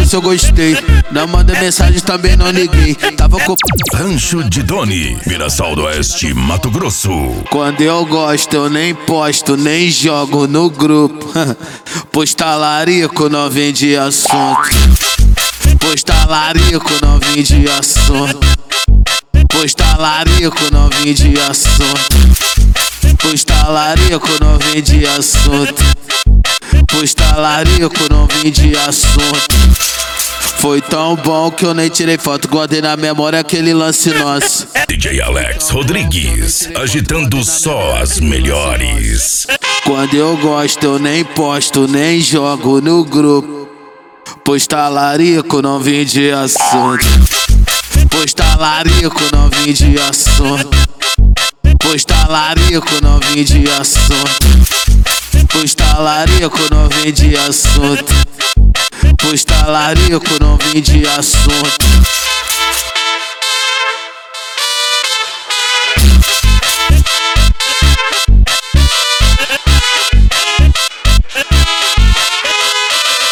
se eu gostei. Não mandei mensagem, também não liguei. Tava com Rancho de Doni, Mirassol do Oeste, Mato Grosso. Quando eu gosto, eu nem posto, nem jogo no grupo. Pois talarico não vem de assunto. Pois talarico não vem de assunto. Pois talarico não vem de assunto. Pois talarico não vem de assunto. Pois talarico não vem de assunto. Foi tão bom que eu nem tirei foto, guardei na memória aquele lance nosso. DJ Alex Rodrigues, agitando só as melhores. Quando eu gosto, eu nem posto, nem jogo no grupo. Pois talarico não vem de assunto. Pois talarico não vem de assunto. Pois talarico não vem de assunto. Pois talarico não vem de assunto. Pois talarico não vem de assunto.